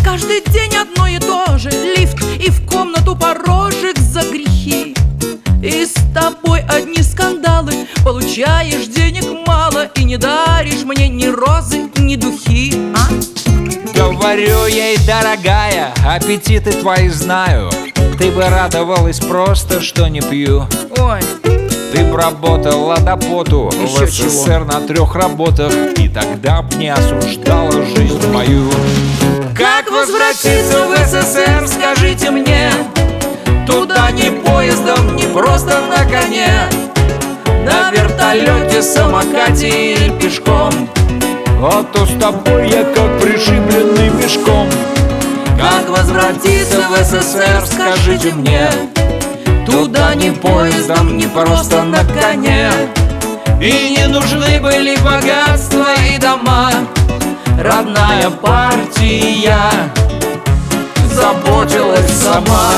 Каждый день одно и то же. Лифт и в комнату порожек за грехи. И с тобой одни скандалы. Получаешь денег мало и не даришь мне ни розы, ни духи. Говорю ей, дорогая, аппетиты твои знаю. Ты бы радовалась просто, что не пью. Ой, ты б работала до поту в СССР на 3 работах, и тогда б не осуждала жизнь мою. как возвратиться в СССР, скажите мне? Туда ни поездом, ни просто на коне, на вертолете, самокате или пешком. А то с тобой я как пришибленный мешком. Как возвратиться в СССР, скажите мне? Туда ни поездом, ни просто на коне. И не нужны были богатства и дома. Родная партия заботилась сама.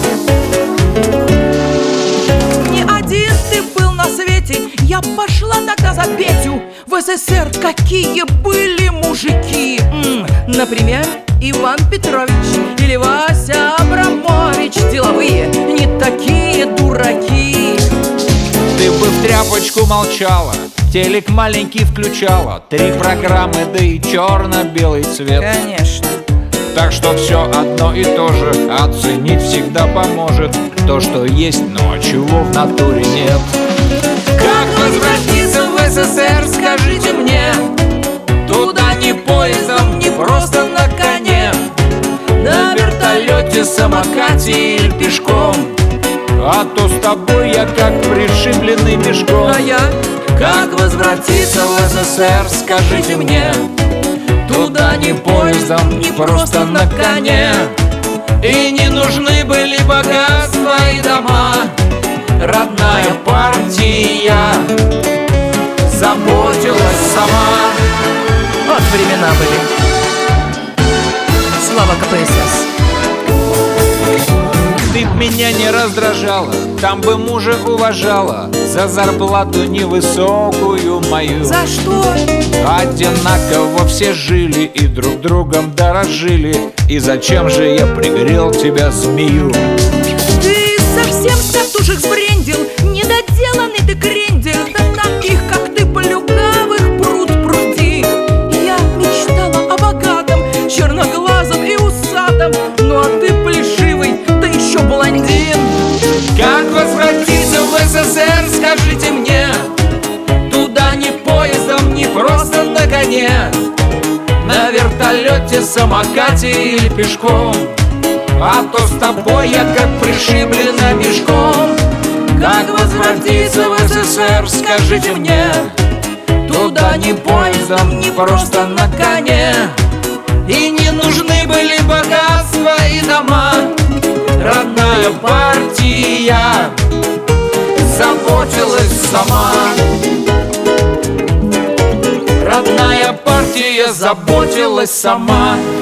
Не один ты был на свете. Я пошла тогда за Петю. В СССР какие были мужики. Например, Иван Петрович или Вася Абрамович. Деловые, не такие дураки. Ты бы в тряпочку молчала, телек маленький включала, 3 программы, да и черно-белый цвет. Конечно. Так что все одно и то же оценить всегда поможет то, что есть, но чего в натуре нет. Как возвратиться в СССР, скажите мне? Туда ни поездом, ни просто на коне, на вертолете, самокате или пешком. А то с тобой я как пришибленный мешком. А я? Как возвратиться в СССР, скажите мне? Туда ни поездом, ни просто на коне. И не нужны были богатства и дома. Родная партия заботилась сама. Вот времена были. Слава КПСС. Ты б меня не раздражала, там бы мужа уважала за зарплату невысокую мою. За что? Одинаково все жили и друг другом дорожили. И зачем же я пригрел тебя, змею? Ты совсем с катушек сбрендил, недоделанный ты крендель. Да таких, как ты, плюгавых пруд пруди. Я мечтала о богатом, черноглазом и усатом. Ну а ты плешивый, да еще блондин. Как возвратиться в СССР, скажите мне? Туда ни поездом, ни просто на коне, на вертолете, самокате или пешком. А то с тобой я как пришиблена мешком. Как возвратиться в СССР, скажите мне? Туда ни поездом, ни просто на коне. И не нужны были богатства и дома. Родная партия заботилась сама. Родная партия заботилась сама.